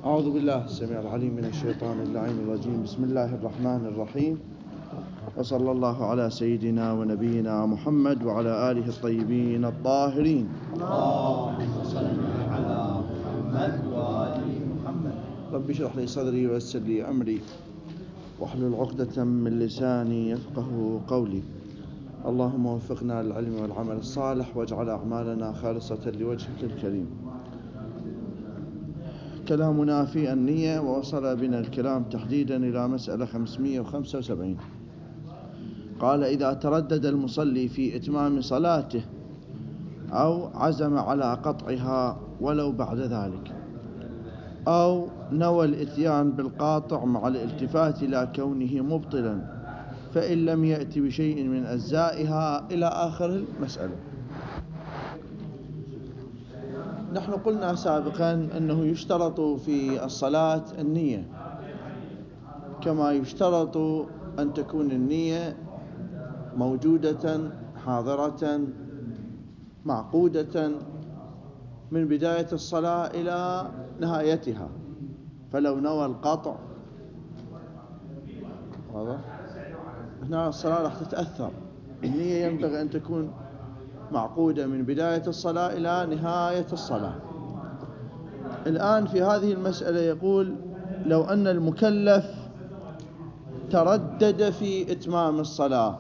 أعوذ بالله السميع العليم من الشيطان اللعين الرجيم. بسم الله الرحمن الرحيم، وصلى الله على سيدنا ونبينا محمد وعلى آله الطيبين الطاهرين. اللهم صل على محمد وآل محمد. رب اشرح لي صدري ويسر لي أمري واحلل عقدة من لساني يفقه قولي. اللهم وفقنا للعلم والعمل الصالح واجعل أعمالنا خالصة لوجهك الكريم. كلامنا في النية، ووصل بنا الكلام تحديدا إلى مسألة 575. قال: إذا تردد المصلي في إتمام صلاته أو عزم على قطعها ولو بعد ذلك، أو نوى الإتيان بالقاطع مع الالتفات إلى كونه مبطلا، فإن لم يأتي بشيء من أجزائها إلى آخر المسألة. نحن قلنا سابقا أنه يشترط في الصلاة النية، كما يشترط أن تكون النية موجودة حاضرة معقودة من بداية الصلاة إلى نهايتها. فلو نوى القطع هنا الصلاة راح تتأثر. النية ينبغي أن تكون معقودة من بداية الصلاة إلى نهاية الصلاة. الآن في هذه المسألة يقول: لو أن المكلف تردد في إتمام الصلاة،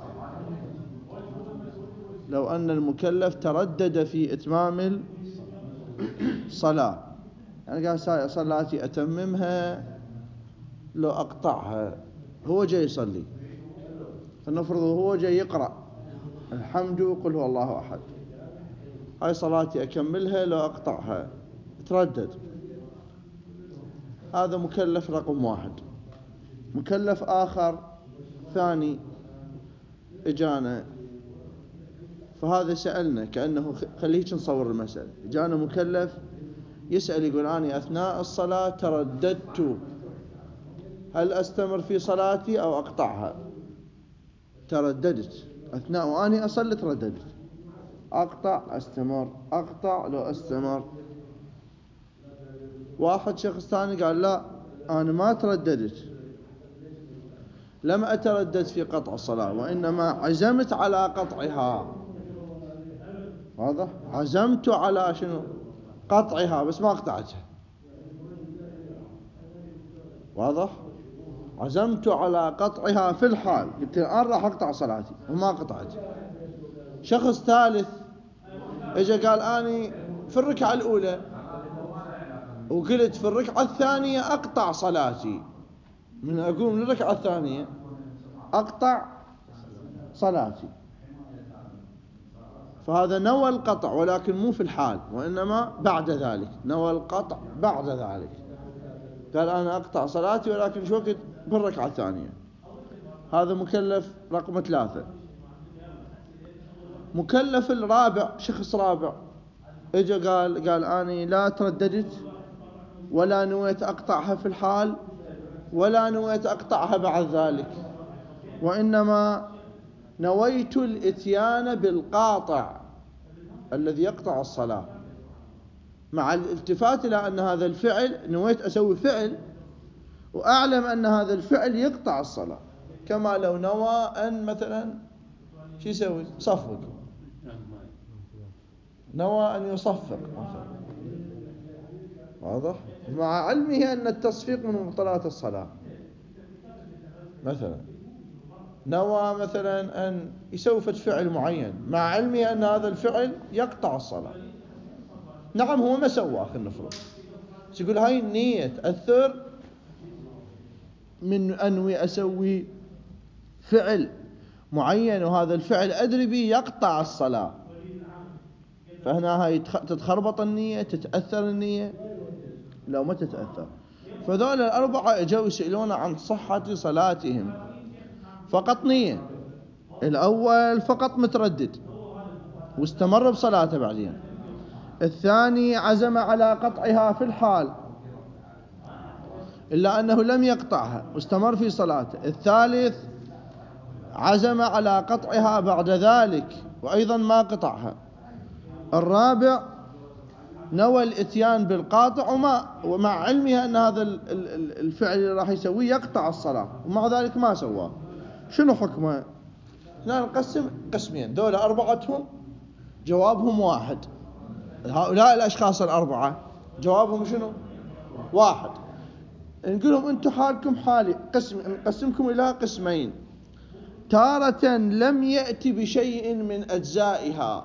لو أن المكلف تردد في إتمام الصلاة، يعني قال صلاتي أتممها لو أقطعها. هو جاي يصلي، فنفرض هو جاي يقرأ الحمد قل هو الله أحد، هاي صلاتي أكملها لو أقطعها، تردد. هذا مكلف رقم واحد. مكلف آخر ثاني إجانا، فهذا سألنا كأنه خليك نصور المسألة. إجانا مكلف يسأل يقول: أنا أثناء الصلاة ترددت، هل أستمر في صلاتي أو أقطعها؟ ترددت أثناء وأنا أصلي، ترددت، أقطع أستمر، أقطع لو أستمر. واحد شخص ثاني قال: لا، أنا ما ترددت، لم أتردد في قطع الصلاة، وإنما عزمت على قطعها. واضح؟ عزمت على شنو؟ قطعها، بس ما قطعتها. واضح؟ عزمت على قطعها في الحال، قلت الآن راح أقطع صلاتي وما قطعتها. شخص ثالث إجا قال: أنا في الركعة الأولى وقلت في الركعة الثانية أقطع صلاتي، من أقوم من الركعة الثانية أقطع صلاتي. فهذا نوى القطع، ولكن مو في الحال، وإنما بعد ذلك. نوى القطع بعد ذلك، قال أنا أقطع صلاتي ولكن شو وقت؟ بالركعة الثانية. هذا مكلف رقم 3. مكلف الرابع، شخص رابع إجا قال أنا لا ترددت ولا نويت أقطعها في الحال ولا نويت أقطعها بعد ذلك، وإنما نويت الإتيان بالقاطع الذي يقطع الصلاة، مع الالتفات إلى أن هذا الفعل نويت أسوي فعل وأعلم أن هذا الفعل يقطع الصلاة، كما لو نوى أن مثلا شو يسوي؟ صفق، نوى أن يصفق مثلا. واضح؟ مع علمه أن التصفيق من مبطلات الصلاة. مثلا نوى مثلا أن يسوي فعل معين، مع علمه أن هذا الفعل يقطع الصلاة. نعم هو ما سواه، خلينا نفرض، يقول هاي النية تأثر من أنوي أسوي فعل معين، وهذا الفعل أدري به يقطع الصلاة، فهنا هاي تتخربط النية، تتأثر النية؟ لو ما تتأثر. فذول الأربعة اجوا يسألون عن صحة صلاتهم، فقط نية. الأول فقط متردد واستمر بصلاته بعدين. الثاني عزم على قطعها في الحال إلا أنه لم يقطعها واستمر في صلاته. الثالث عزم على قطعها بعد ذلك وأيضا ما قطعها. الرابع نوى الاتيان بالقاطع ومع علمها أن هذا الفعل اللي راح يسويه يقطع الصلاة، ومع ذلك ما سواه، شنو حكمه؟ هنا نقسم قسمين، دولة أربعتهم جوابهم واحد، هؤلاء الأشخاص الأربعة جوابهم شنو؟ واحد. نقول لهم أنتم حالكم حالي، نقسمكم إلى قسمين. تارة لم يأتي بشيء من أجزائها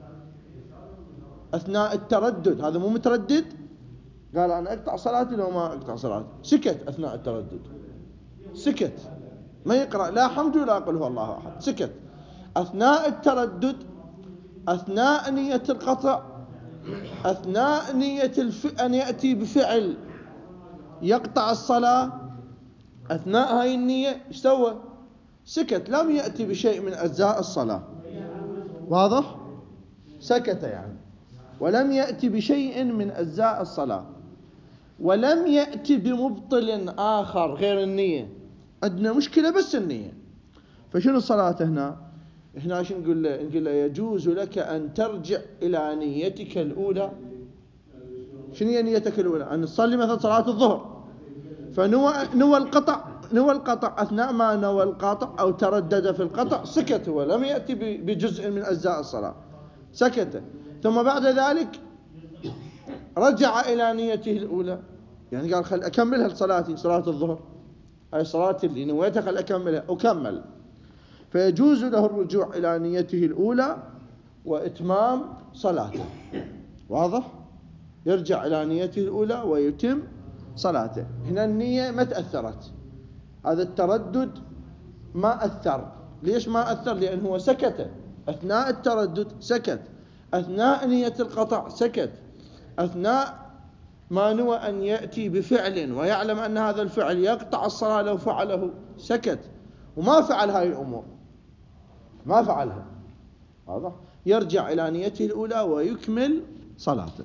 أثناء التردد، هذا مو متردد، قال أنا أقطع صلاتي لو ما أقطع صلاتي، سكت أثناء التردد، سكت ما يقرأ لا حمد ولا قل هو الله أحد، سكت أثناء التردد، أثناء نية القطع، أثناء نية أن يأتي بفعل يقطع الصلاة، أثناء هاي النية إيش سوى؟ سكت، لم يأتي بشيء من أجزاء الصلاة، واضح؟ سكت يعني، ولم يأتي بشيء من أجزاء الصلاة، ولم يأتي بمبطل آخر غير النية، عندنا مشكلة بس النية. فشنو الصلاة هنا؟ هنا شو نقول له؟ نقول له يجوز لك أن ترجع إلى نيتك الأولى. شنو هي نيتك الأولى؟ أن تصلي مثلا صلاة الظهر، فنوى القطع أثناء ما نوى القطع أو تردد في القطع، سكت، هو لم يأتي بجزء من أجزاء الصلاة، سكت. ثم بعد ذلك رجع إلى نيته الأولى، يعني قال خل أكملها صلاتي، صلاة الظهر هاي صلاتي اللي نويتها خل أكملها، وكمل. فيجوز له الرجوع إلى نيته الأولى وإتمام صلاته، واضح؟ يرجع إلى نيته الأولى ويتم صلاته. هنا النية ما تأثرت، هذا التردد ما أثر. ليش ما أثر؟ لأنه هو سكت أثناء التردد، سكت أثناء نية القطع، سكت أثناء ما نوى أن يأتي بفعل ويعلم أن هذا الفعل يقطع الصلاة لو فعله، سكت وما فعل هاي الأمور، ما فعلها، واضح؟ يرجع إلى نيته الأولى ويكمل صلاته.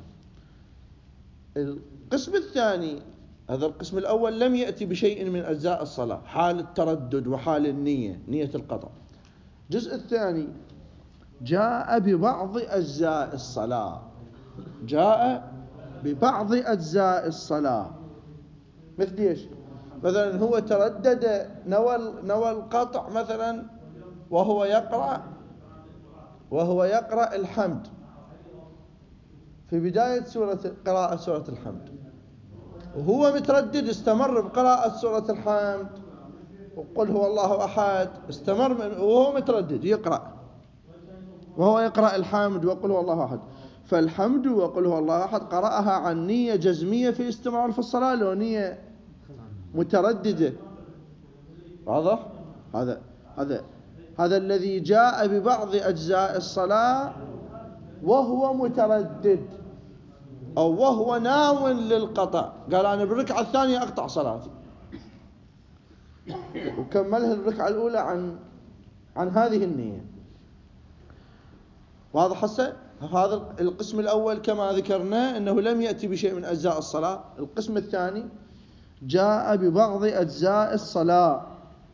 القسم الثاني، هذا القسم الأول لم يأتي بشيء من أجزاء الصلاة، حال التردد وحال النية، نية القطع. الجزء الثاني جاء ببعض أجزاء الصلاة، جاء ببعض أجزاء الصلاة، مثل إيش؟ مثلا هو تردد نوى القطع مثلا وهو يقرأ الحمد في بداية قراءة سورة الحمد، وهو متردد استمر بقراءة سورة الحمد وقل هو الله أحد، استمر وهو متردد يقرأ، وهو يقرأ الحمد وقل هو الله أحد. فالحمد وقل هو الله أحد قرأها عن نية جزمية في استمرار في الصلاة، لو نية مترددة، واضح؟ هذا الذي جاء ببعض أجزاء الصلاة وهو متردد أو وهو ناو للقطع، قال أنا بالركعة الثانية أقطع صلاتي، وكملها الركعة الأولى عن هذه النية، واضح هسه؟ هذا القسم الأول كما ذكرنا أنه لم يأتي بشيء من أجزاء الصلاة. القسم الثاني جاء ببعض أجزاء الصلاة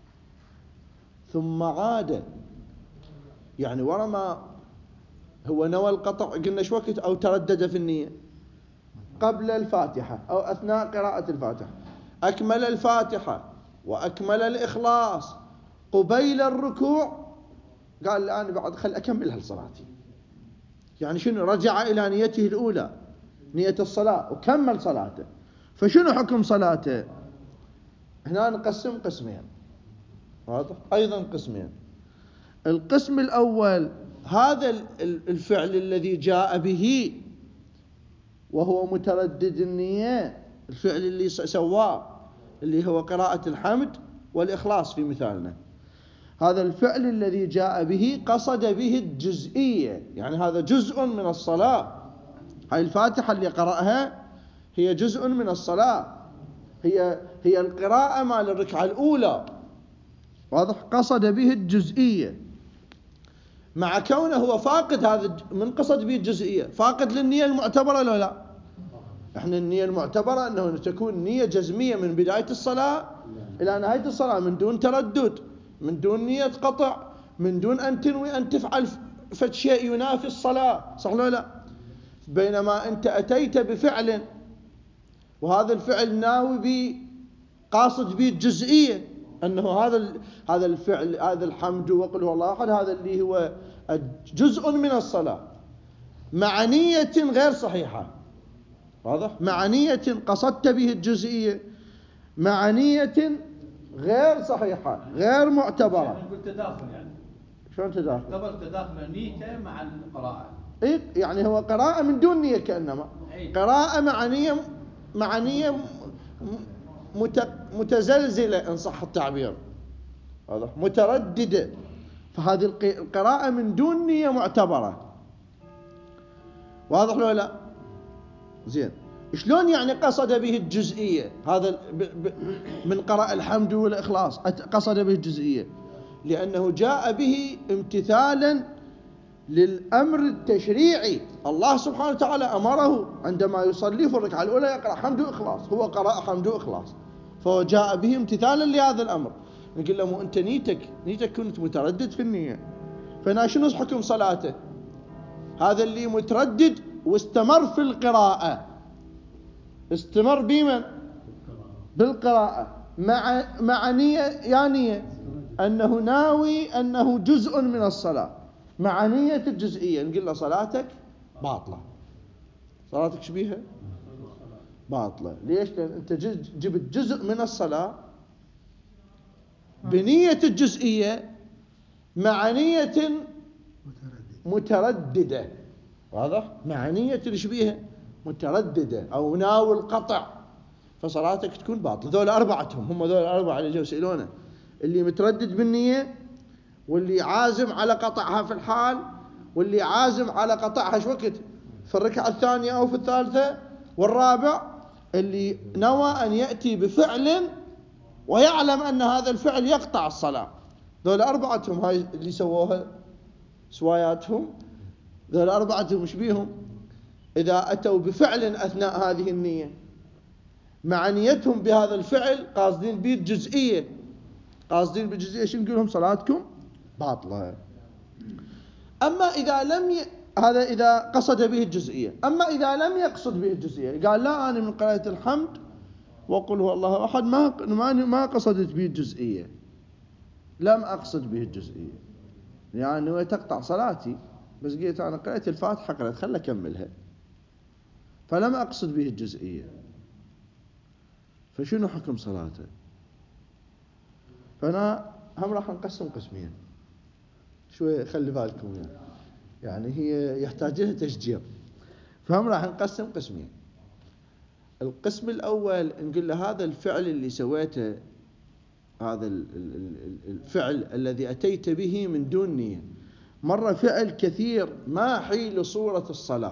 ثم عاد، يعني ورا ما هو نوى القطع قلنا شو وقت، أو تردد في النية قبل الفاتحة أو أثناء قراءة الفاتحة، أكمل الفاتحة وأكمل الإخلاص قبيل الركوع، قال الآن بعد خل أكملها صلاتي، يعني شنو؟ رجع إلى نيته الأولى، نية الصلاة، وكمل صلاته. فشنو حكم صلاته؟ هنا نقسم قسمين، واضح؟ أيضا قسمين. القسم الأول هذا الفعل الذي جاء به وهو متردد النية، الفعل اللي سواه اللي هو قراءة الحمد والإخلاص في مثالنا، هذا الفعل الذي جاء به قصد به الجزئية، يعني هذا جزء من الصلاة، هاي الفاتحة اللي قرأها هي جزء من الصلاة، هي القراءة مال الركعة الأولى، واضح؟ قصد به الجزئية، مع كونه هو فاقد هذا من قصد به الجزئية، فاقد للنية المعتبرة لو لا؟ احنا النية المعتبرة انه تكون نية جزمية من بداية الصلاة الى نهاية الصلاة، من دون تردد، من دون نية قطع، من دون ان تنوي ان تفعل شيء ينافي الصلاة، صح ولا لا؟ بينما أنت أتيت بفعل وهذا الفعل ناوي به قاصد به الجزئية، أنه هذا الفعل، هذا الحمد وقل هو الله أحد، هذا اللي هو جزء من الصلاة مع نية غير صحيحة. واضح؟ مع نية قصدت به الجزئية مع نية غير صحيحة غير معتبرة. نقول تداخل يعني. شلون تداخل؟ يعتبر تداخل نيته مع القراءة. إيه يعني هو قراءة من دون نية كأنما قراءة مع نية متزلزلة إن صح التعبير، واضح؟ مترددة. فهذه القراءة من دون نية معتبرة. واضح لو لا؟ زين. شلون يعني قصد به الجزئية؟ هذا من قراء الحمد والإخلاص قصد به الجزئية لأنه جاء به امتثالا للأمر التشريعي. الله سبحانه وتعالى أمره عندما يصلي في الركعة الأولى يقرأ حمد وإخلاص، هو قرأ حمد وإخلاص، فهو جاء به امتثالا لهذا الأمر. نقول له مو أنت نيتك كنت متردد في النية، فأنا شنو حكم صلاته؟ هذا اللي متردد واستمر في القراءة، استمر بمن؟ بالقراءة مع نية، يعني أنه ناوي أنه جزء من الصلاة مع نية الجزئية، نقول له صلاتك باطلة. صلاتك شبيها باطلة. ليش؟ لأن أنت جبت جزء من الصلاة بنية الجزئية مع نية مترددة. واضح؟ مع نية شبيها مترددة أو ناوي القطع، فصلاتك تكون باطلة. ذول أربعتهم، هم ذول الأربعة اللي جو يسألونه، اللي متردد بالنية، واللي عازم على قطعها في الحال، واللي عازم على قطعها شو وقت في الركعة الثانية أو في الثالثة، والرابع اللي نوى أن يأتي بفعل ويعلم أن هذا الفعل يقطع الصلاة. ذول أربعتهم هاي اللي سووها سواياتهم. ذول أربعتهم مش بيهم إذا أتوا بفعل أثناء هذه النية مع نيتهم بهذا الفعل قاصدين به الجزئية، قاصدين بالجزئية، شو نقول لهم؟ صلاتكم باطلة. أما إذا هذا إذا قصد به الجزئية. أما إذا لم يقصد به الجزئية، قال لا أنا من قراءة الحمد وقل هو الله أحد ما قصدت به الجزئية، لم أقصد به الجزئية، يعني هو تقطع صلاتي بس قلت أنا قرأت الفاتحة قرأت خل أكملها، فلم أقصد به الجزئية، فشنو حكم صلاته؟ فأنا هم راح نقسم قسمين شوية، خلي بالكم يعني هي يحتاج لها تشجيع. فهم راح نقسم قسمين. القسم الأول نقول له هذا الفعل اللي سويته، هذا الفعل الذي أتيت به من دون نية، مرة فعل كثير ماحي لصورة الصلاة.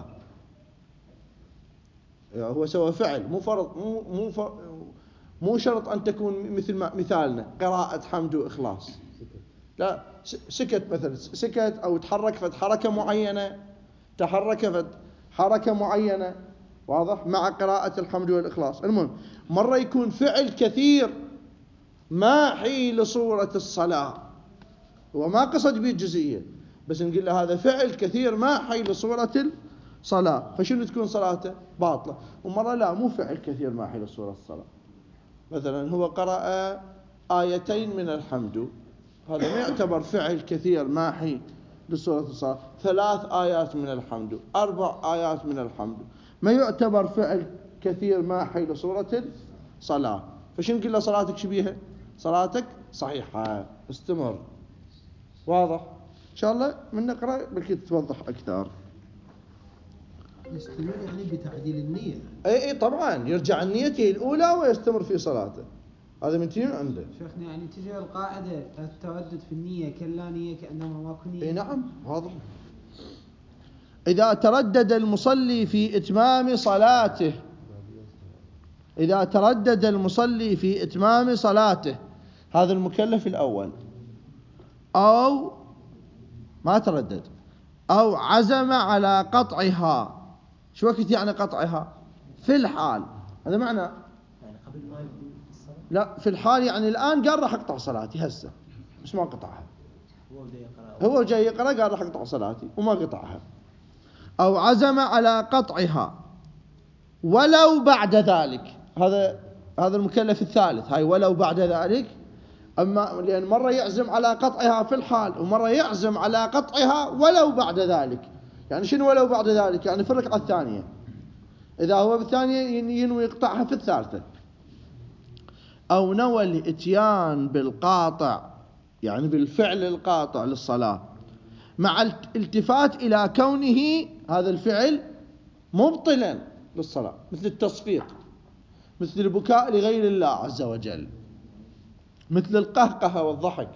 يعني هو سوى فعل مو فرض، مو شرط أن تكون مثل مثالنا قراءة حمد وإخلاص، لا، سكت مثلا، سكت أو تحرك فتحركة معينة، تحرك فتحركة معينة، واضح؟ مع قراءة الحمد والإخلاص. المهم مرة يكون فعل كثير ماحي لصورة الصلاة، هو ما قصد به الجزئية بس نقول له هذا فعل كثير ماحي لصورة الصلاة، فشنو تكون صلاته؟ باطلة. ومرة لا، مو فعل كثير ماحي لصورة الصلاة، مثلا هو قرأ آيتين من الحمد، هذا ما يعتبر فعل كثير ماحي لصورة الصلاة. 3 آيات من الحمد، 4 آيات من الحمد، ما يعتبر فعل كثير ماحي لصورة الصلاة، فشو نقول له صلاتك شبيها؟ صلاتك صحيحة، استمر. واضح؟ إن شاء الله من نقرأ بلكي تتوضح أكثر. يستمر يعني بتعديل النية. أي طبعا يرجع النية الأولى ويستمر في صلاته، هذا من تين عنده. شيخنا يعني تجي القاعدة التردد في النية كلا نية كأنما ما كن نية. اي نعم واضح. إذا تردد المصلي في إتمام صلاته، إذا تردد المصلي في إتمام صلاته، هذا المكلف الأول، أو ما تردد أو عزم على قطعها. شو وقت يعني قطعها؟ في الحال، هذا معنى يعني قبل ما يبدأ الصلاة؟ لا، في الحال يعني الآن قال راح أقطع صلاتي هسه بس ما قطعها، هو جاي يقرأ قال راح أقطع صلاتي وما قطعها. أو عزم على قطعها ولو بعد ذلك. هذا المكلف الثالث، هاي ولو بعد ذلك. أما لأن مرة يعزم على قطعها في الحال، ومرة يعزم على قطعها ولو بعد ذلك. يعني شنو ولو بعد ذلك؟ يعني في الركعة الثانية، إذا هو بالثانية ينوي يقطعها في الثالثة. أو نوى الإتيان بالقاطع، يعني بالفعل القاطع للصلاة، مع الالتفات إلى كونه هذا الفعل مبطلا للصلاة، مثل التصفيق، مثل البكاء لغير الله عز وجل، مثل القهقه والضحك.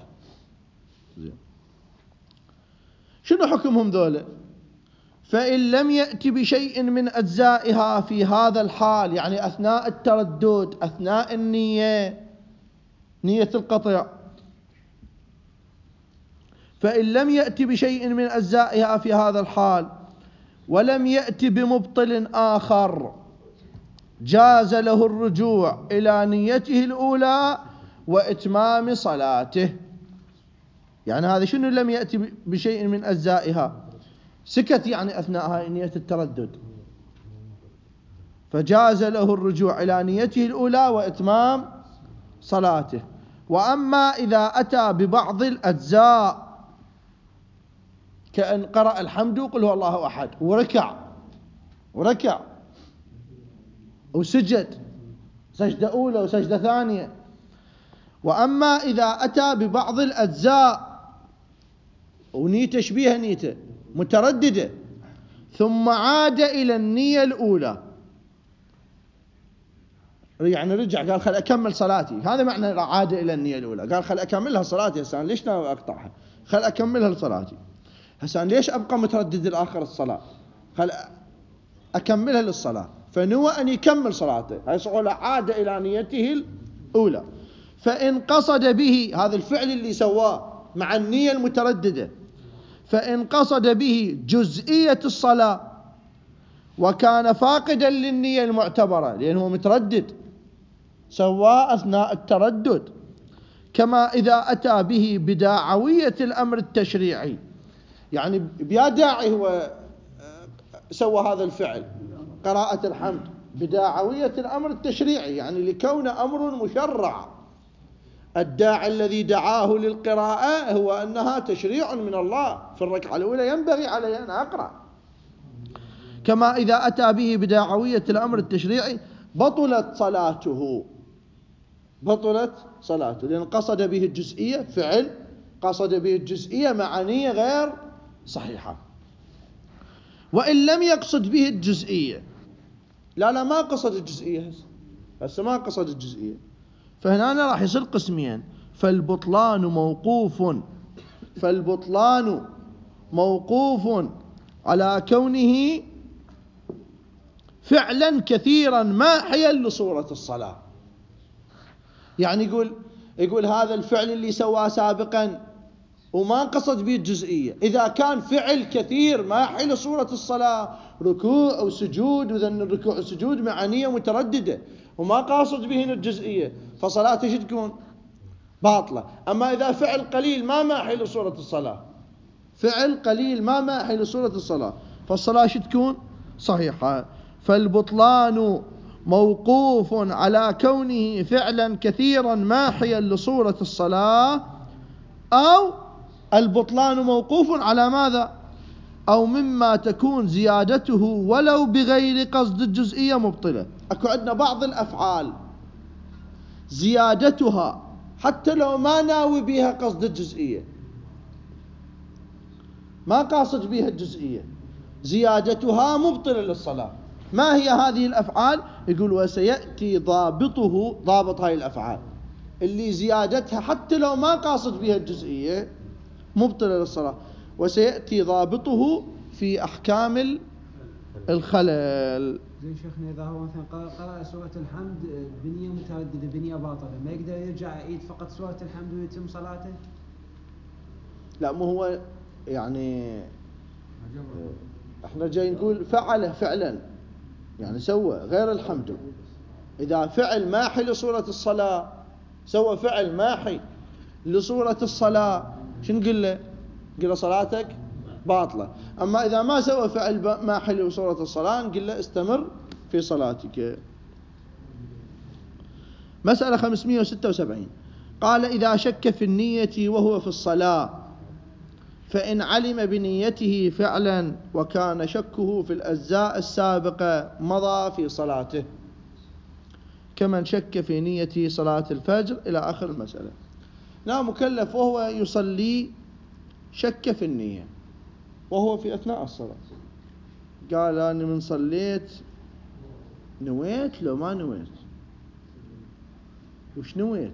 شنو حكمهم ذولا؟ فإن لم يأتي بشيء من أجزائها في هذا الحال، يعني أثناء التردد، أثناء النية، نية القطع، فإن لم يأتي بشيء من أجزائها في هذا الحال ولم يأتي بمبطل آخر، جاز له الرجوع إلى نيته الأولى وإتمام صلاته. يعني هذا شنو لم يأتي بشيء من أجزائها؟ سكت يعني أثناء نية التردد، فجاز له الرجوع إلى نيته الأولى وإتمام صلاته. وأما إذا أتى ببعض الأجزاء، كأن قرأ الحمد وقل هو الله أحد وركع وسجد سجدة أولى وسجدة ثانية. وأما إذا أتى ببعض الأجزاء ونيته شبيهة نيته مترددة، ثم عاد إلى النية الأولى، يعني رجع قال خل أكمل صلاتي، هذا معنى عاد إلى النية الأولى، قال خل أكملها صلاتي، هسان ليش ناوي أقطعها؟ خل أكملها صلاتي، هسان ليش أبقى متردد لآخر الصلاة؟ خل أكملها للصلاة، فنوى أن يكمل صلاته، هاي صعولة عاد إلى نيته الأولى. فإن قصد به، هذا الفعل اللي سواه مع النية المترددة، فإن قصد به جزئية الصلاة وكان فاقدا للنية المعتبرة، لأنه متردد سواه أثناء التردد، كما إذا أتى به بداعوية الأمر التشريعي، يعني بيا داعي هو سوى هذا الفعل قراءة الحمد بداعوية الأمر التشريعي، يعني لكون أمر مشرع، الداعي الذي دعاه للقراءة هو أنها تشريع من الله، في الركعة الأولى ينبغي علي أن أقرأ. كما إذا أتى به بداعوية الأمر التشريعي بطلت صلاته، لأن قصد به الجزئية، فعل قصد به الجزئية مع نية غير صحيحة. وإن لم يقصد به الجزئية، لا ما قصد الجزئية، هسه ما قصد الجزئية، فهنا راح يصير قسمين. فالبطلان موقوف على كونه فعلا كثيرا ماحيا لصورة الصلاة. يعني يقول هذا الفعل اللي سواه سابقا وما قصد به الجزئية، إذا كان فعل كثير ماحي لصورة الصلاة، ركوع أو سجود، وذن الركوع والسجود مع نية مترددة وما قاصد به الجزئية، فصلاته شو تكون؟ باطلة. أما إذا فعل قليل ما ماحي لصورة الصلاة، فالصلاة شو تكون؟ صحيحة. فالبطلان موقوف على كونه فعلا كثيرا ماحيا لصورة الصلاة، أو البطلان موقوف على ماذا؟ أو مما تكون زيادته ولو بغير قصد الجزئية مبطلة. أكو عندنا بعض الأفعال زيادتها حتى لو ما ناوي بها قصد الجزئية، ما قاصد بها الجزئية، زيادتها مبطلة للصلاة. ما هي هذه الأفعال؟ يقول وسيأتي ضابط هاي الأفعال اللي زيادتها حتى لو ما قاصد بها الجزئية مبطلة للصلاة، وسيأتي ضابطه في أحكام الخلل. زين شيخنا، إذا هو مثلا قرأ سورة الحمد بنية مترددة، بنية باطلة، ما يقدر يرجع يعيد فقط سورة الحمد ويتم صلاته؟ لا، مو هو يعني احنا جاي نقول فعله فعلا، يعني سوى غير الحمد. إذا فعل ماحي لصورة الصلاة، سوى فعل ماحي لصورة الصلاة، شو نقول له؟ نقول له صلاتك باطلة. أما إذا ما سوى فعل ما حل صورة الصلاة نقول له استمر في صلاتك. مسألة 576 قال إذا شك في النية وهو في الصلاة فإن علم بنيته فعلا وكان شكه في الأجزاء السابقة مضى في صلاته كمن شك في نية صلاة الفجر إلى آخر المسألة. نعم مكلف وهو يصلي شك في النية وهو في أثناء الصلاة، قال أنا من صليت نويت لو ما نويت، وش نويت؟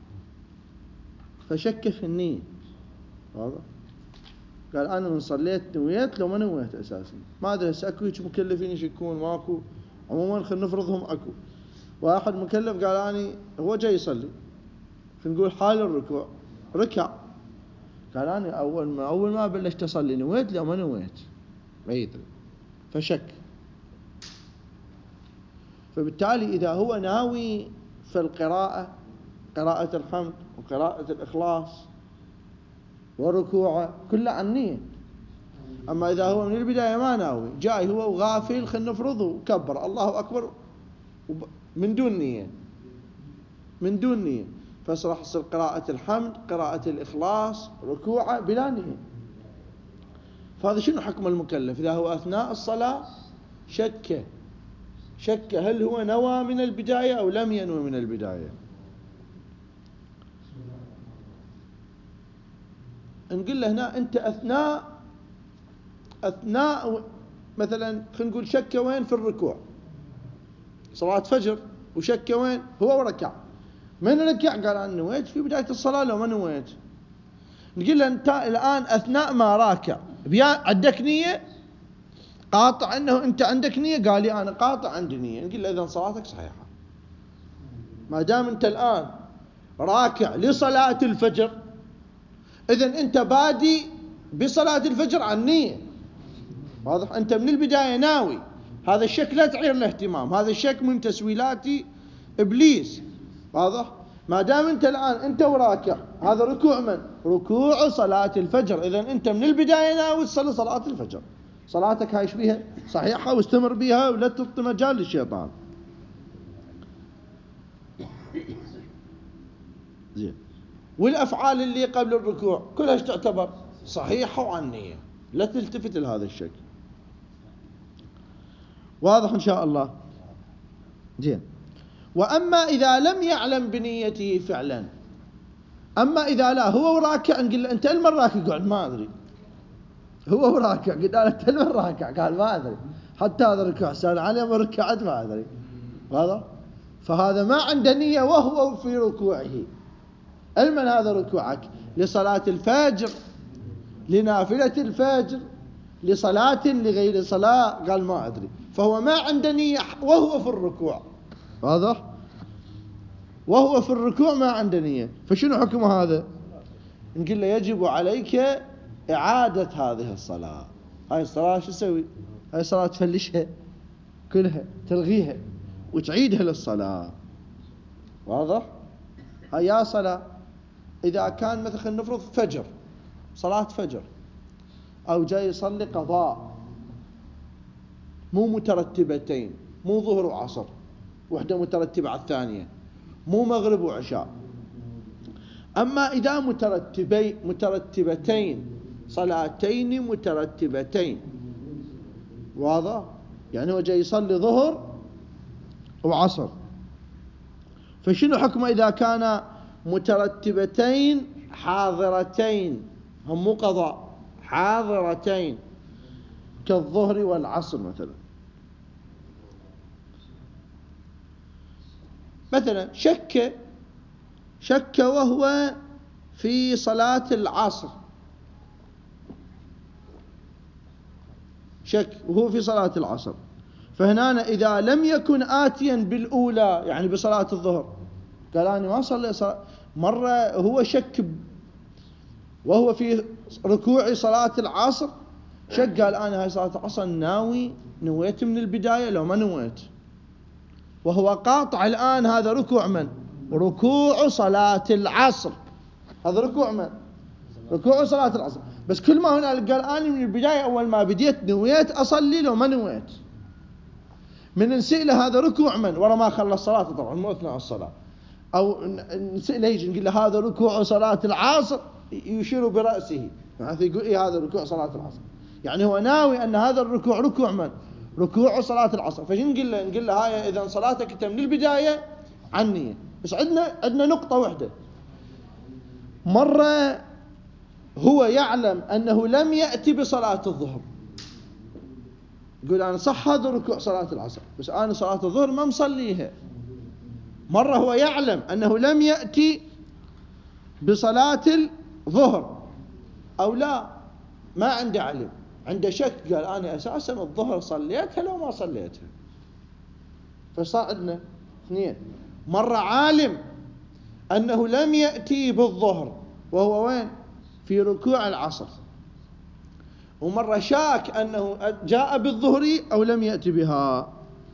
فشك في النية. واضح؟ قال أنا من صليت نويت لو ما نويت أساسا. ما أدري هسه أكو هيك مكلفين يشكون ماكو. عموما خلينا نفرضهم أكو. واحد مكلف قال أنا هو جاي يصلي، نقول حال الركوع ركع، قال أنا أول ما بلشت أصلي نويت لو ما نويت ما يدري، فشك. فبالتالي إذا هو ناوي في القراءة، قراءة الحمد وقراءة الإخلاص وركوعه كله عن نية. أما إذا هو من البداية ما ناوي، جاي هو وغافل، خلنا نفرضه وكبر الله أكبر من دون نية، من دون نية، فراح تصير قراءة الحمد قراءة الإخلاص ركوعه بلا نية. فهذا شنو حكم المكلف إذا هو أثناء الصلاة شك هل هو نوى من البداية أو لم ينوي من البداية؟ نقول له هنا أنت أثناء مثلا خلينا نقول شك وين في الركوع، صلاة فجر، وشك وين هو وركع، من ركع قال أنا نويت في بداية الصلاة لو ما نويت. نقول له أنت الآن أثناء ما راكع عندك نية، قاطع أنه أنت عندك نية، قال لي أنا قاطع عندي نية، نقول له إذن صلاتك صحيحة. ما دام أنت الآن راكع لصلاة الفجر إذن أنت بادي بصلاة الفجر عن نية. واضح؟ أنت من البداية ناوي. هذا الشك لا تعير له اهتمام، هذا الشك من تسويلات إبليس. واضح؟ ما دام أنت الآن أنت وراكع، هذا ركوع من؟ ركوع صلاة الفجر. إذن أنت من البداية ناوي تصلي صلاة الفجر، صلاتك هايش بيها صحيحة واستمر بها ولا تعطي مجال للشيطان. زين. والأفعال اللي قبل الركوع كلها تعتبر صحيحة وعن نية، لا تلتفت لهذا الشك. واضح إن شاء الله؟ زين. وأما إذا لم يعلم بنيته فعلا، أما إذا لا هو راكع نقول له أنت المن راكع؟ قال ما أدري. هو راكع قال أنت المن راكع؟ قال ما أدري، حتى هذا الركوع سأل عليه وركعت ما أدري. واضح؟ فهذا ما عنده نية وهو في ركوعه. المن هذا ركوعك؟ لصلاة الفجر، لنافلة الفجر، لصلاة لغير صلاة؟ قال ما أدري. فهو ما عنده نية وهو في الركوع. واضح؟ وهو في الركوع ما عنده نية، فشنو حكم هذا؟ نقول له يجب عليك إعادة هذه الصلاة. هاي الصلاة شو تسوي؟ هاي الصلاة تفلشها كلها، تلغيها وتعيدها للصلاة. واضح؟ هاي يا صلاة إذا كان مثلا نفرض فجر، صلاة فجر، أو جاي يصلي قضاء مو مترتبتين، مو ظهر وعصر وحدة مترتبة على الثانية، مو مغرب وعشاء. أما إذا مترتبتين، صلاتين مترتبتين، واضح؟ يعني هو جاي يصلي ظهر وعصر، فشنو حكمه إذا كان مترتبتين حاضرتين، هم مو قضاء، حاضرتين كالظهر والعصر مثلا. مثلا شك وهو في صلاة العصر، شك وهو في صلاة العصر، فهنا إذا لم يكن آتيا بالأولى يعني بصلاة الظهر، قال أنا ما صلي صلاة، مرة هو شك وهو في ركوع صلاة العصر، شك قال أنا هاي صلاة العصر نويت من البداية لو ما نويت، وهو قاطع الآن هذا ركوع من؟ ركوع صلاة العصر. هذا ركوع من؟ ركوع صلاة العصر. بس كل ما هنالك قال أنا من البداية أول ما بديت نويت أصلي لو ما نويت. من نسأله هذا ركوع من ورا ما خلص الصلاة، طبعا مو أثناء الصلاة، أو نسأله يجي نقول له هذا ركوع صلاة العصر، يشير برأسه يعني يقول إيه هذا ركوع صلاة العصر، يعني هو ناوي أن هذا الركوع ركوع من؟ ركوع صلاة العصر. فش نقول له؟ نقول له هاي إذا صلاتك أنت من البداية عن نية. بس عندنا نقطة واحدة، مرة هو يعلم أنه لم يأتي بصلاة الظهر، يقول أنا صح هذا ركوع صلاة العصر بس أنا صلاة الظهر ما مصليها. مرة هو يعلم أنه لم يأتي بصلاة الظهر أو لا، ما عنده علم، عنده شك، قال أنا أساسا الظهر صليتها لو ما صليتها. فصار عندنا اثنين، مرة عالم أنه لم يأتي بالظهر وهو وين؟ في ركوع العصر، ومرة شاك أنه جاء بالظهر أو لم يأتي بها.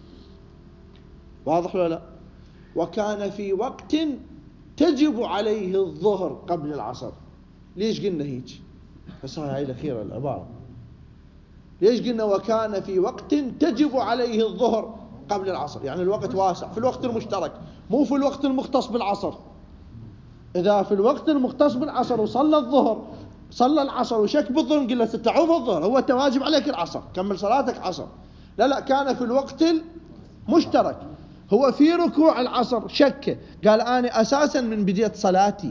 واضح ولا لا؟ وكان في وقت تجب عليه الظهر قبل العصر. ليش قلنا هيك؟ بس هاي الأخيرة العبارة، ليش قلنا وكان في وقت تجب عليه الظهر قبل العصر؟ يعني الوقت واسع، في الوقت المشترك، مو في الوقت المختص بالعصر. إذا في الوقت المختص بالعصر وصلى الظهر، صلى العصر وشك بالظهر، نقول له تتعوف الظهر، هو تواجب عليك العصر، كمل صلاتك عصر. لا، كان في الوقت المشترك، هو في ركوع العصر شك، قال أنا أساسا من بداية صلاتي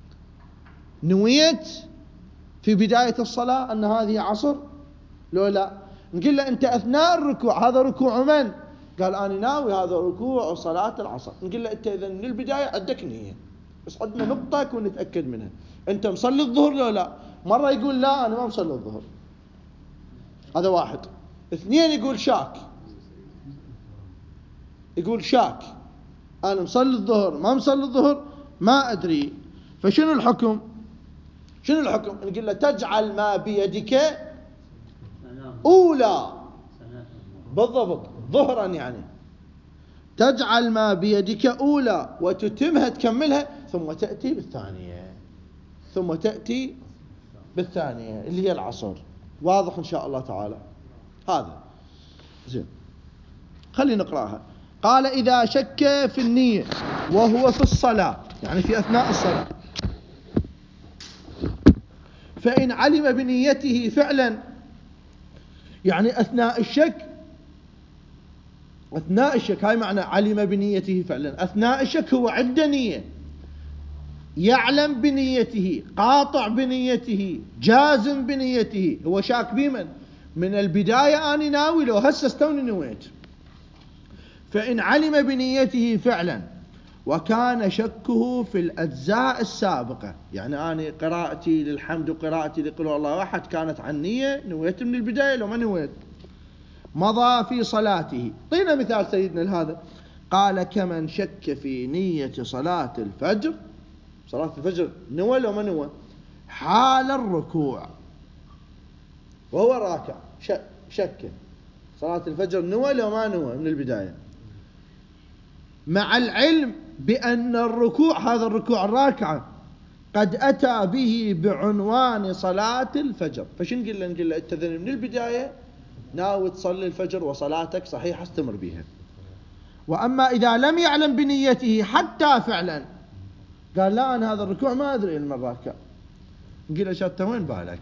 نويت في بداية الصلاة أن هذه عصر لو لا، نقول له أنت أثناء الركوع هذا ركوع من؟ قال أنا ناوي هذا ركوع صلاة العصر. نقول له أنت إذا من البداية عندك نية، بس عندنا نقطة كون نتأكد منها، أنت مصلي الظهر لو لا؟ مرة يقول لا أنا ما مصلي الظهر، هذا واحد. اثنين يقول شاك، يقول شاك أنا مصلي الظهر ما مصلي الظهر ما أدري. فشنو الحكم؟ شنو الحكم؟ نقول له تجعل ما بيدك أولى، بالضبط ظهرا، يعني تجعل ما بيدك أولى وتتمها تكملها، ثم تأتي بالثانية، ثم تأتي بالثانية اللي هي العصر. واضح إن شاء الله تعالى هذا زين. خلينا نقرأها. قال إذا شك في النية وهو في الصلاة، يعني في أثناء الصلاة، فإن علم بنيته فعلا، يعني أثناء الشك، أثناء الشك هاي معنى علم بنيته فعلا، أثناء الشك هو عنده نية، يعلم بنيته، قاطع بنيته، جازم بنيته، هو شاك بمن؟ من البداية أنا ناوي لو هسه استوني نويت. فإن علم بنيته فعلا وكان شكه في الأجزاء السابقة، يعني أنا قراءتي للحمد وقراءتي لقل هو الله أحد كانت عن نية، نويت من البداية لو ما نويت، مضى في صلاته. طينا مثال سيدنا لهذا، قال كمن شك في نية صلاة الفجر، صلاة الفجر نوى لو ما نوى، حال الركوع وهو راكع، شك صلاة الفجر نوى لو ما نوى من البداية، مع العلم بأن الركوع، هذا الركوع الراكعة، قد أتى به بعنوان صلاة الفجر. فشن نقول له؟ نقول له أنت من البداية ناوي تصلي الفجر وصلاتك صحيحة، استمر بها. وأما إذا لم يعلم بنيته حتى فعلا، قال لا أنا هذا الركوع ما أدري إلما الراكع، نقول له شات وين بالك؟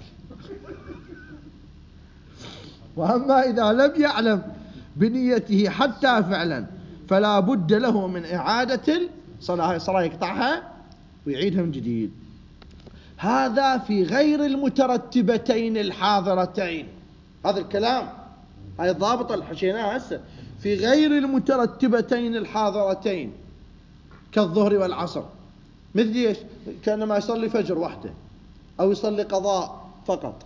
وأما إذا لم يعلم بنيته حتى فعلا فلا بد له من إعادة الصلاة، الصلاة يقطعها ويعيدها من جديد. هذا في غير المترتبتين الحاضرتين، هذا الكلام هاي الضابطة اللي حشيناها هسه، في غير المترتبتين الحاضرتين كالظهر والعصر، مثل ايش؟ كأنما يصلي فجر وحده أو يصلي قضاء فقط.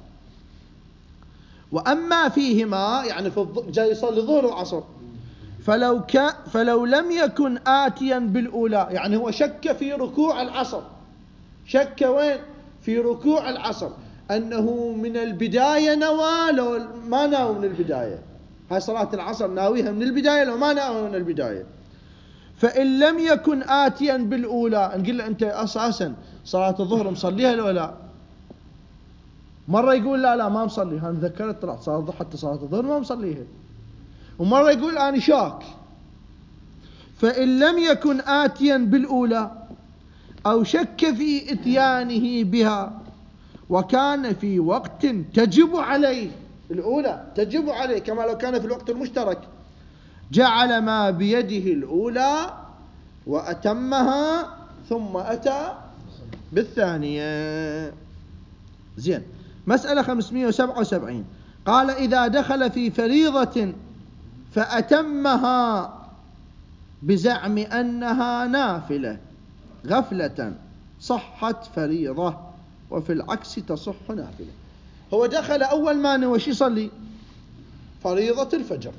وأما فيهما، يعني جاي يصلي ظهر وعصر، فلو لم يكن آتيا بالأولى، يعني هو شك في ركوع العصر، شك وين؟ في ركوع العصر، أنه من البداية نوى لو ما ناوي من البداية، هاي صلاة العصر ناويها من البداية لو ما ناوي من البداية. فإن لم يكن آتيا بالأولى، نقول له أنت أساسا صلاة الظهر مصليها لو لا؟ مرة يقول لا ما مصلي، أنا ذكرت طلعت صلاة حتى صلاة الظهر ما مصليها. ومرة يقول أنا شاك. فإن لم يكن آتيا بالأولى أو شك في إتيانه بها وكان في وقت تجب عليه، الأولى تجب عليه كما لو كان في الوقت المشترك، جعل ما بيده الأولى وأتمها ثم أتى بالثانية. زين. مسألة 577 قال إذا دخل في فريضة فأتمها بزعم أنها نافلة غفلة صحت فريضة وفي العكس تصح نافلة. هو دخل أول ما نوى شو يصلي؟ فريضة الفجر.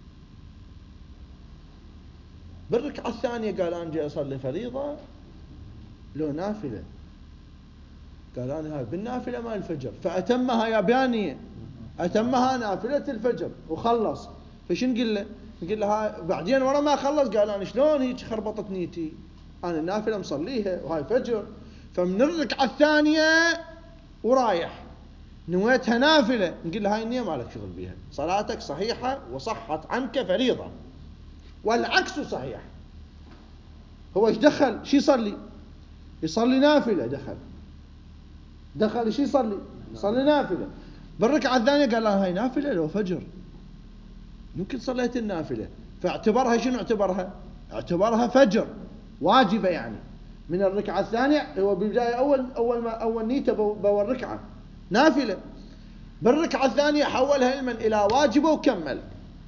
بالركعة الثانية قال أنا جاي أصلي فريضة لو نافلة، قال أنا هاي بالنافلة مال الفجر، فأتمها يا بيانية، أتمها نافلة الفجر وخلص. فشو نقول له؟ نقول له هاي بعدين ورا ما خلص قال أنا شلون هيك خربطت نيتي، أنا النافلة مصليها وهاي فجر، فمن الركعة الثانية ورايح نويتها نافلة، نقول له هاي النية ما لك شغل بيها، صلاتك صحيحة وصحت عنك فريضة. والعكس صحيح. هو ايش دخل؟ شو يصلي؟ يصلي نافلة. دخل شو يصلي؟ يصلي نافلة. بالركعة الثانية قال لا هاي نافلة لو فجر، يمكن صليت النافلة، فاعتبرها شنو؟ اعتبرها فجر واجبة يعني. من الركعة الثانية هو بالبداية أول نيته بأول ركعة نافلة، بالركعة الثانية حولها علما إلى واجبة وكمل.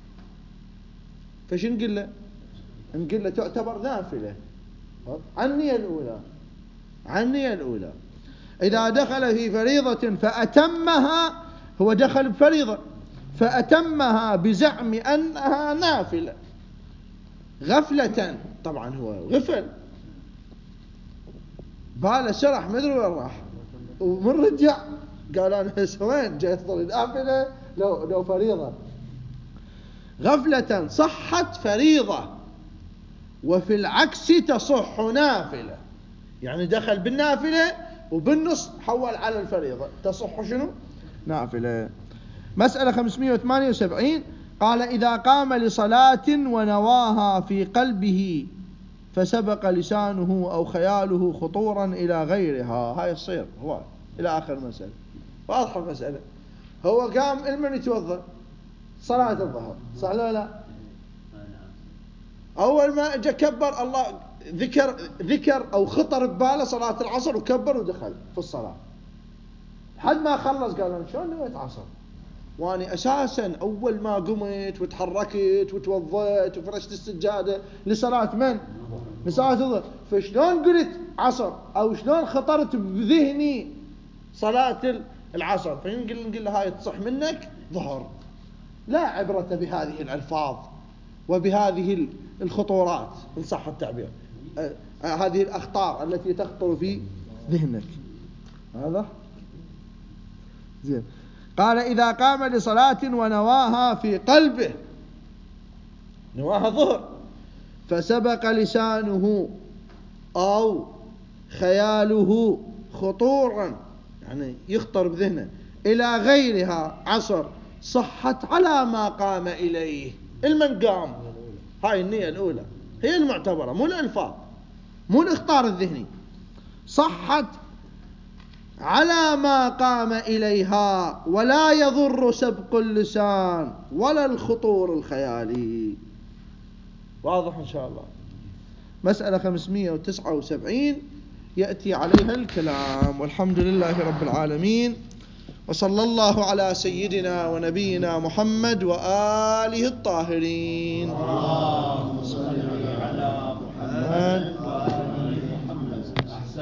فش نقول له؟ نقول له تعتبر نافلة عني الأولى. إذا دخل في فريضة فأتمها، هو دخل بفريضة فأتمها بزعم أنها نافلة غفلة، طبعا هو غفل باله سرح ما أدري وين راح، ومن رجع قال أنا وين جاي أصلي نافلة لو فريضة. غفلة صحت فريضة وفي العكس تصح نافلة، يعني دخل بالنافلة وبالنص حول على الفريضة، تصح شنو؟ نافلة. مسألة 578 قال إذا قام لصلاة ونواها في قلبه فسبق لسانه أو خياله خطورا إلى غيرها، هاي الصير هو إلى آخر المسألة. واضحة المسألة. هو قام المن يتوضأ صلاة الظهر، صح لا؟ أول ما جاء كبر الله ذكر أو خطر بباله صلاة العصر وكبر ودخل في الصلاة. حد ما خلص قال أنا شلون نويت عصر واني أساسا أول ما قمت وتحركت وتوضأت وفرشت السجادة لصلاة من؟ لصلاة الظهر، فشلون قلت عصر أو شلون خطرت بذهني صلاة العصر؟ فنقول له هاي تصح منك ظهر، لا عبرة بهذه الألفاظ وبهذه الخطورات إن صح التعبير، هذه الأخطار التي تخطر في ذهنك. هذا زين. قال إذا قام لصلاة ونواها في قلبه، نواها ظهر، فسبق لسانه أو خياله خطورا يعني يخطر بذهنه إلى غيرها عصر، صحت على ما قام إليه. المن قام، هاي النية الأولى هي المعتبرة، مو الألفاظ مو الإخطار الذهني، صحت على ما قام إليها ولا يضر سبق اللسان ولا الخطور الخيالي. واضح إن شاء الله. مسألة 579 يأتي عليها الكلام. والحمد لله رب العالمين، وصلى الله على سيدنا ونبينا محمد وآله الطاهرين.